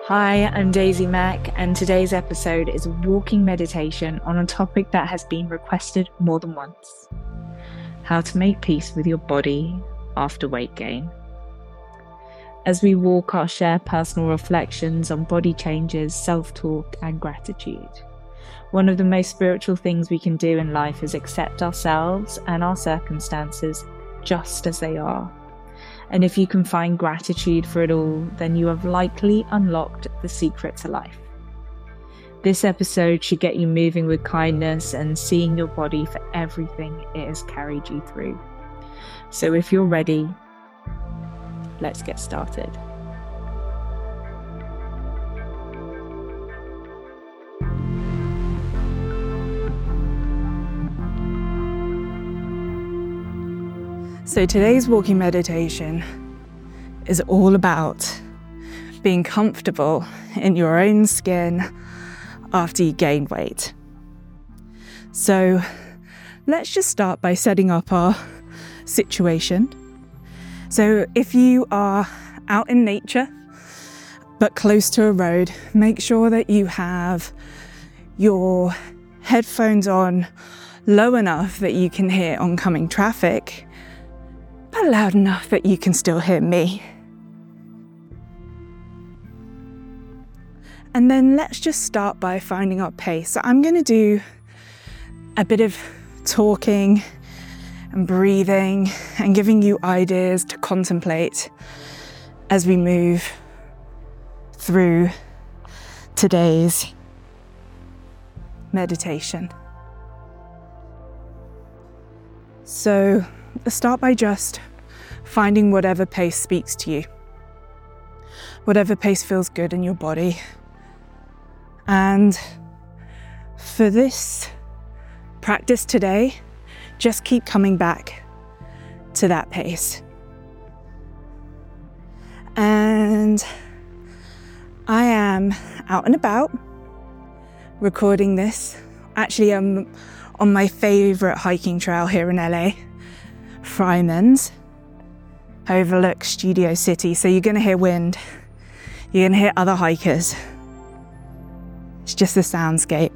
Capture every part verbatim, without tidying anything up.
Hi, I'm Daisy Mack, and today's episode is a walking meditation on a topic that has been requested more than once: how to make peace with your body after weight gain. As we walk, I'll share personal reflections on body changes, self-talk, and gratitude. One of the most spiritual things we can do in life is accept ourselves and our circumstances just as they are. And if you can find gratitude for it all, then you have likely unlocked the secret to life. This episode should get you moving with kindness and seeing your body for everything it has carried you through. So if you're ready, let's get started. So today's walking meditation is all about being comfortable in your own skin after you gain weight. So let's just start by setting up our situation. So if you are out in nature but close to a road, make sure that you have your headphones on low enough that you can hear oncoming traffic, but loud enough that you can still hear me. And then let's just start by finding our pace. So I'm going to do a bit of talking and breathing and giving you ideas to contemplate as we move through today's meditation. So let's start by just finding whatever pace speaks to you, whatever pace feels good in your body. And for this practice today, just keep coming back to that pace. And I am out and about recording this. Actually, I'm on my favourite hiking trail here in L A, Fryman's, overlooks Studio City. So you're going to hear wind, you're going to hear other hikers. It's just a soundscape.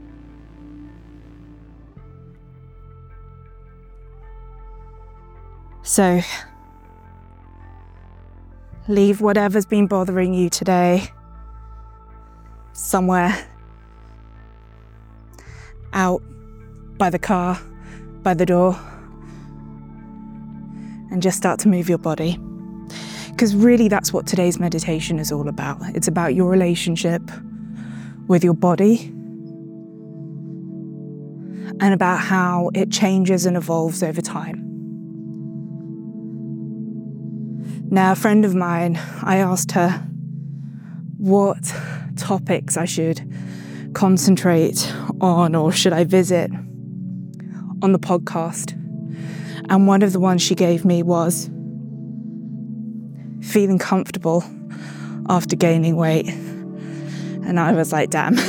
So leave whatever's been bothering you today somewhere out by the car, by the door, and just start to move your body. Because really that's what today's meditation is all about. It's about your relationship with your body and about how it changes and evolves over time. Now, a friend of mine, I asked her what topics I should concentrate on or should I visit on the podcast. And one of the ones she gave me was feeling comfortable after gaining weight. And I was like, damn,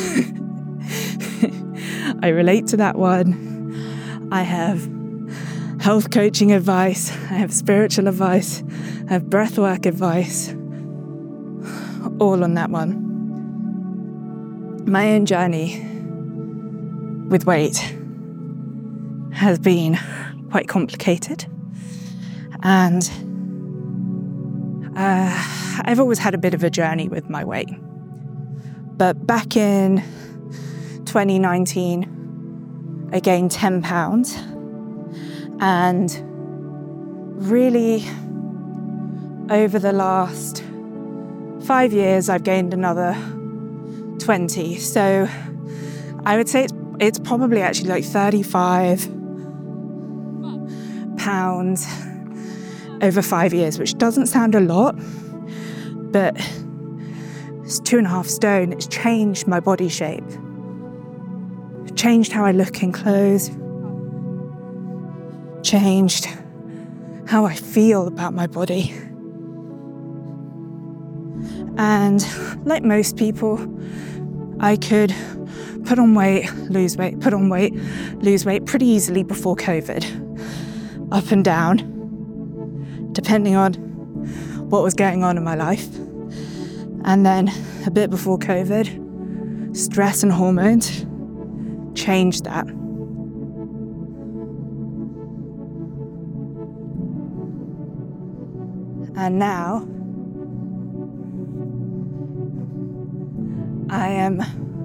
I relate to that one. I have health coaching advice, I have spiritual advice, I have breathwork advice, all on that one. My own journey with weight has been quite complicated, and uh, I've always had a bit of a journey with my weight. But back in twenty nineteen, I gained ten pounds, and really over the last five years, I've gained another twenty. So I would say it's, it's probably actually like thirty-five pounds over five years, which doesn't sound a lot, but it's two and a half stone. It's changed my body shape, changed how I look in clothes, changed how I feel about my body. And like most people, I could put on weight, lose weight, put on weight, lose weight pretty easily before COVID, up and down, depending on what was going on in my life. And then a bit before COVID, stress and hormones changed that. And now I am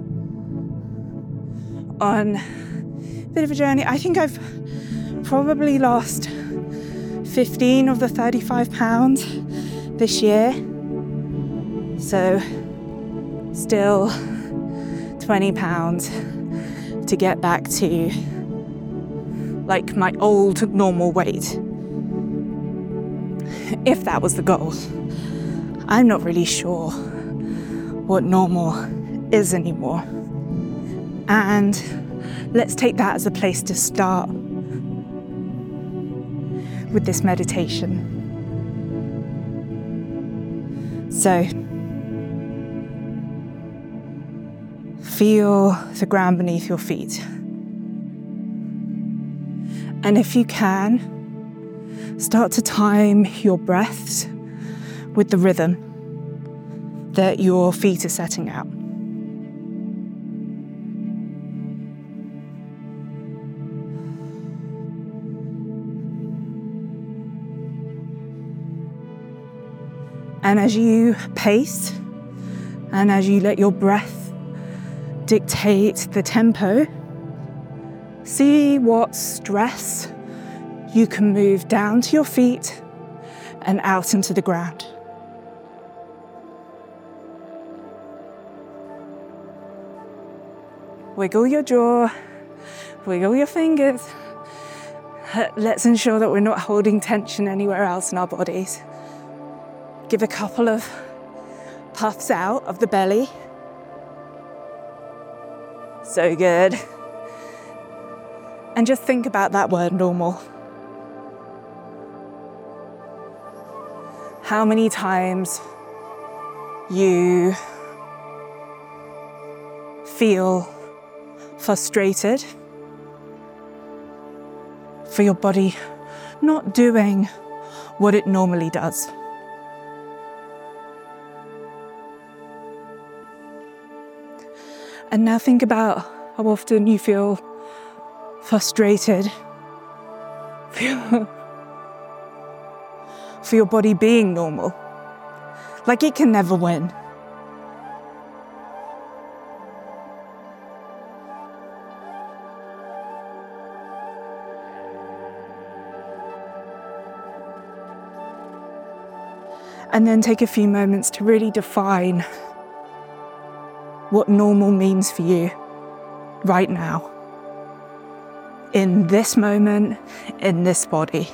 on a bit of a journey. I think I've probably lost fifteen of the thirty-five pounds this year. So still twenty pounds to get back to like my old normal weight. If that was the goal. I'm not really sure what normal is anymore. And let's take that as a place to start with this meditation. So, feel the ground beneath your feet. And if you can, start to time your breaths with the rhythm that your feet are setting out. And as you pace, and as you let your breath dictate the tempo, see what stress you can move down to your feet and out into the ground. Wiggle your jaw, wiggle your fingers. Let's ensure that we're not holding tension anywhere else in our bodies. Give a couple of puffs out of the belly. So good. And just think about that word, normal. How many times you feel frustrated for your body not doing what it normally does. And now think about how often you feel frustrated for your body being normal. Like it can never win. And then take a few moments to really define what normal means for you right now, in this moment, in this body.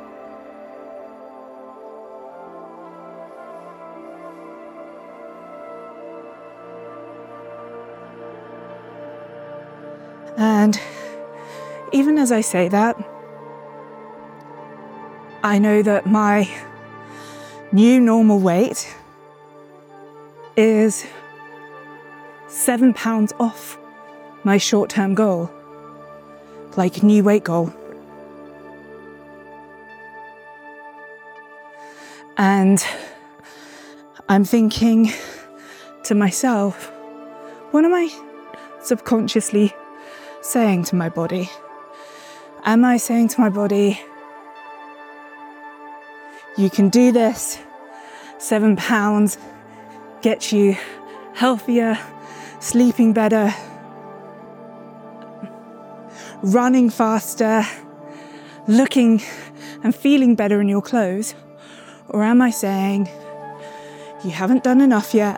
And even as I say that, I know that my new normal weight is seven pounds off my short-term goal, like new weight goal. And I'm thinking to myself, what am I subconsciously saying to my body? Am I saying to my body, you can do this, seven pounds gets you healthier, sleeping better, running faster, looking and feeling better in your clothes? Or am I saying, you haven't done enough yet,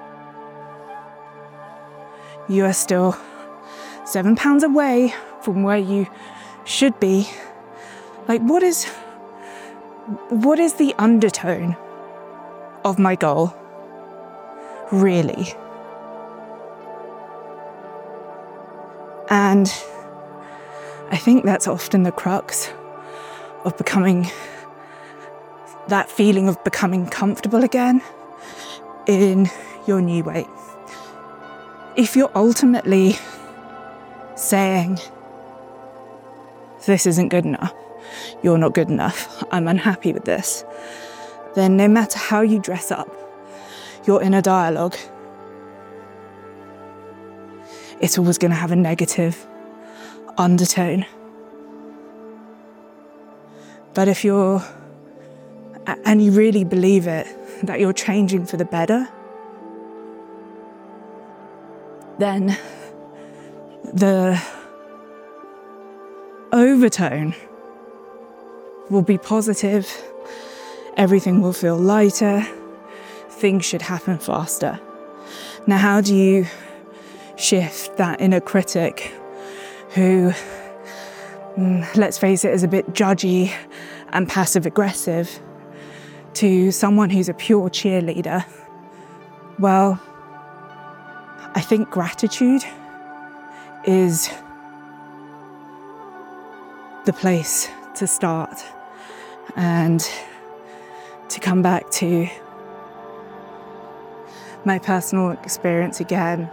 you are still seven pounds away from where you should be? Like, what is, what is the undertone of my goal, really? And I think that's often the crux of becoming, that feeling of becoming comfortable again in your new weight. If you're ultimately saying, this isn't good enough, you're not good enough, I'm unhappy with this, then no matter how you dress up, your inner dialogue, it's always going to have a negative undertone. But if you're, and you really believe it, that you're changing for the better, then the overtone will be positive, everything will feel lighter, things should happen faster. Now, how do you shift that inner critic who, let's face it, is a bit judgy and passive-aggressive to someone who's a pure cheerleader? Well, I think gratitude is the place to start. And to come back to my personal experience again,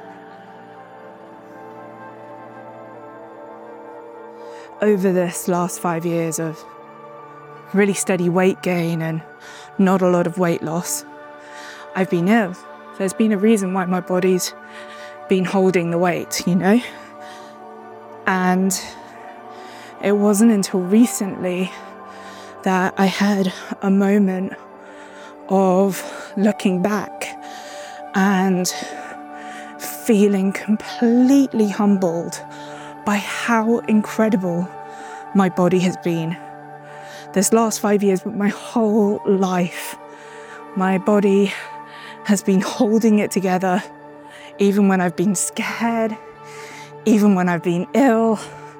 over this last five years of really steady weight gain and not a lot of weight loss, I've been ill. There's been a reason why my body's been holding the weight, you know? And it wasn't until recently that I had a moment of looking back and feeling completely humbled by how incredible my body has been. This last five years, but my whole life, my body has been holding it together, even when I've been scared, even when I've been ill.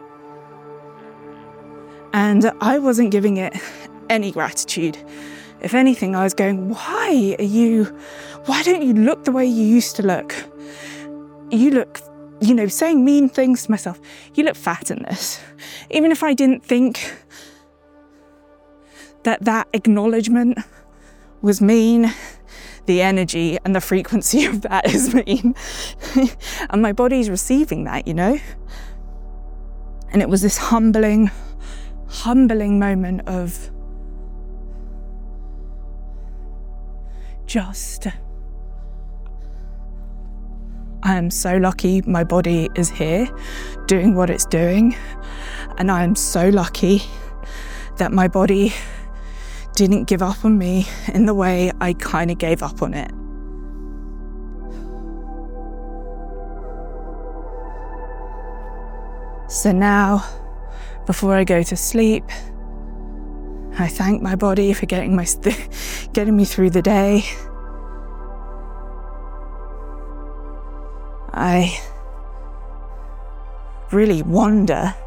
And I wasn't giving it any gratitude. If anything, I was going, why are you, why don't you look the way you used to look? You look, you know, saying mean things to myself. You look fat in this. Even if I didn't think that that acknowledgement was mean, the energy and the frequency of that is mean. And my body's receiving that, you know? And it was this humbling, humbling moment of just, I am so lucky my body is here doing what it's doing. And I am so lucky that my body didn't give up on me in the way I kind of gave up on it. So now, before I go to sleep, I thank my body for getting my st- getting me through the day. I really wonder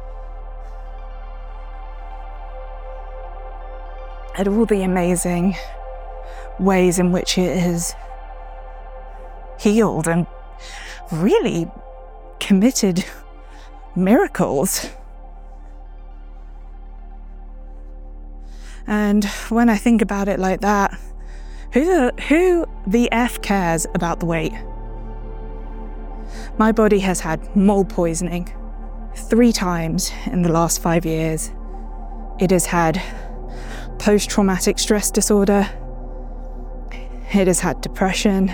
at all the amazing ways in which it has healed and really committed miracles. And when I think about it like that, who the, who the F cares about the weight? My body has had mold poisoning three times in the last five years. It has had post-traumatic stress disorder. It has had depression.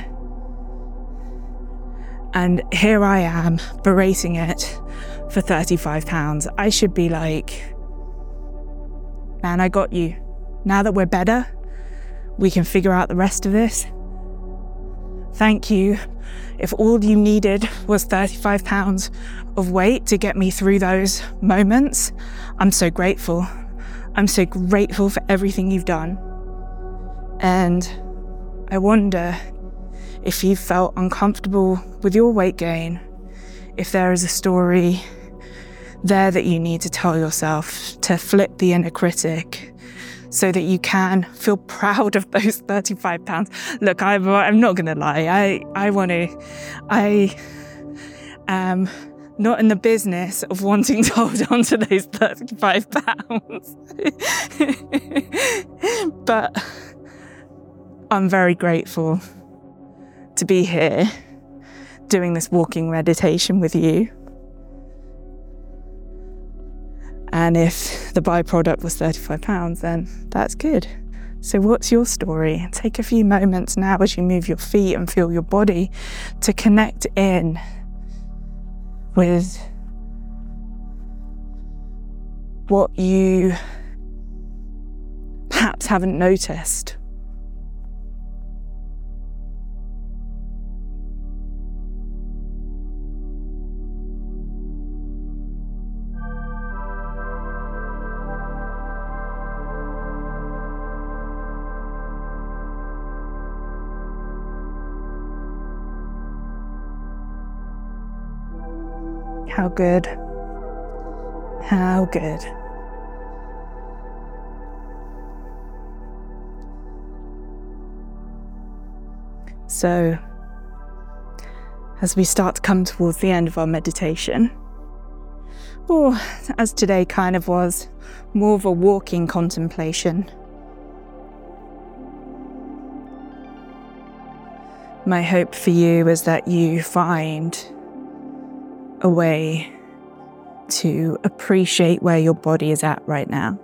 And here I am berating it for thirty-five pounds. I should be like, man, I got you. Now that we're better, we can figure out the rest of this. Thank you. If all you needed was thirty-five pounds of weight to get me through those moments, I'm so grateful. I'm so grateful for everything you've done. And I wonder if you felt uncomfortable with your weight gain, if there is a story there that you need to tell yourself to flip the inner critic so that you can feel proud of those thirty-five pounds. Look, I'm, I'm not going to lie. I, I want to, I am not in the business of wanting to hold on to those thirty-five pounds. But I'm very grateful to be here doing this walking meditation with you. And if the byproduct was thirty-five pounds, then that's good. So what's your story? Take a few moments now as you move your feet and feel your body to connect in with what you perhaps haven't noticed. How good. How good. So, as we start to come towards the end of our meditation, or as today kind of was, more of a walking contemplation, my hope for you is that you find a way to appreciate where your body is at right now.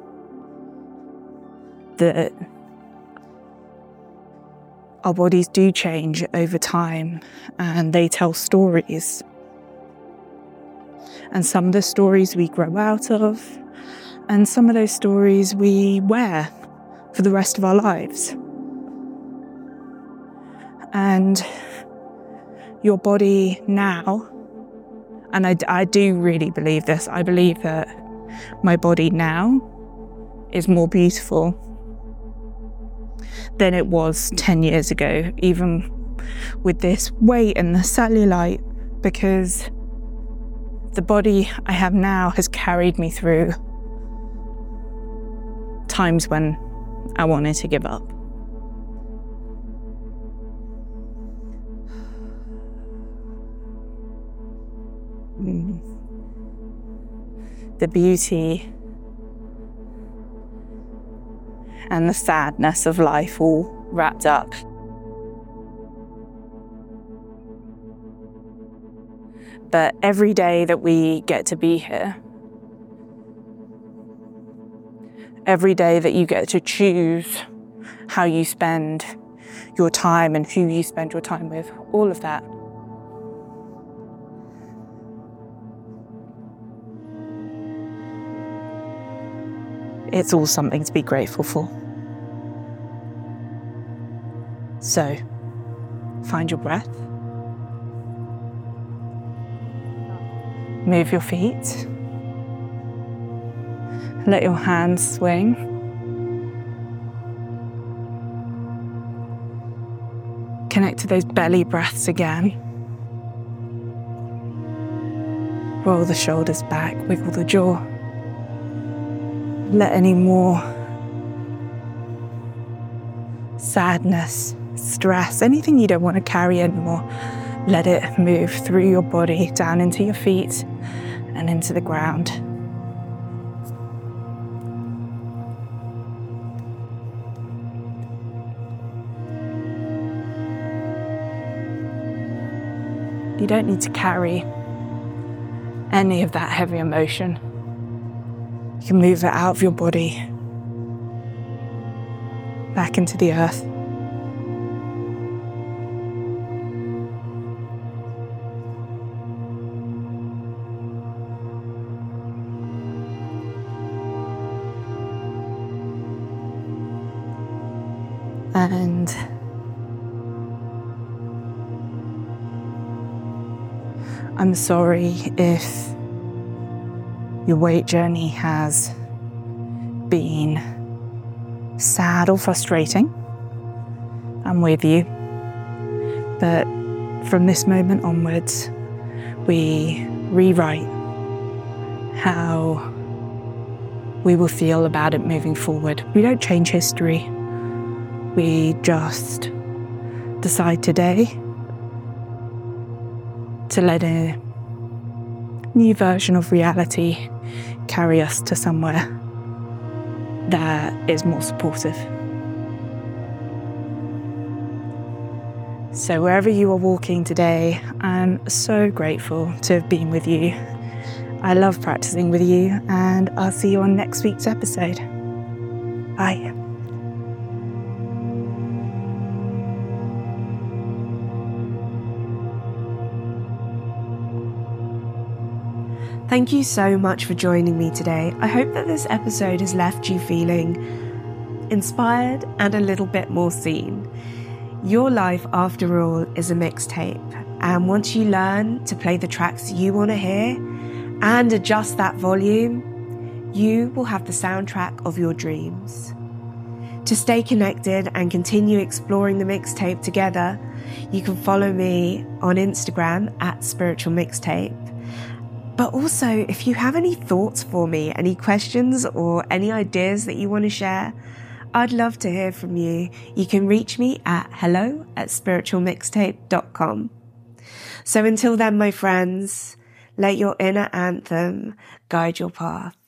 That our bodies do change over time and they tell stories. And some of the stories we grow out of, and some of those stories we wear for the rest of our lives. And your body now, and I, I do really believe this, I believe that my body now is more beautiful than it was ten years ago, even with this weight and the cellulite, because the body I have now has carried me through times when I wanted to give up. Mm. The beauty and the sadness of life all wrapped up. But every day that we get to be here, every day that you get to choose how you spend your time and who you spend your time with, all of that, it's all something to be grateful for. So, find your breath. Move your feet. Let your hands swing. Connect to those belly breaths again. Roll the shoulders back, wiggle the jaw. Let any more sadness, stress, anything you don't want to carry anymore, let it move through your body, down into your feet and into the ground. You don't need to carry any of that heavy emotion. You can move it out of your body, back into the earth. And I'm sorry if your weight journey has been sad or frustrating. I'm with you. But from this moment onwards, we rewrite how we will feel about it moving forward. We don't change history. We just decide today to let a new version of reality carry us to somewhere that is more supportive. So wherever you are walking today, I'm so grateful to have been with you. I love practicing with you, and I'll see you on next week's episode. Bye. Thank you so much for joining me today. I hope that this episode has left you feeling inspired and a little bit more seen. Your life, after all, is a mixtape, and once you learn to play the tracks you want to hear and adjust that volume, you will have the soundtrack of your dreams. To stay connected and continue exploring the mixtape together, you can follow me on Instagram at Spiritual Mixtape. But also, if you have any thoughts for me, any questions or any ideas that you want to share, I'd love to hear from you. You can reach me at hello at spiritual mixtape dot com. So until then, my friends, let your inner anthem guide your path.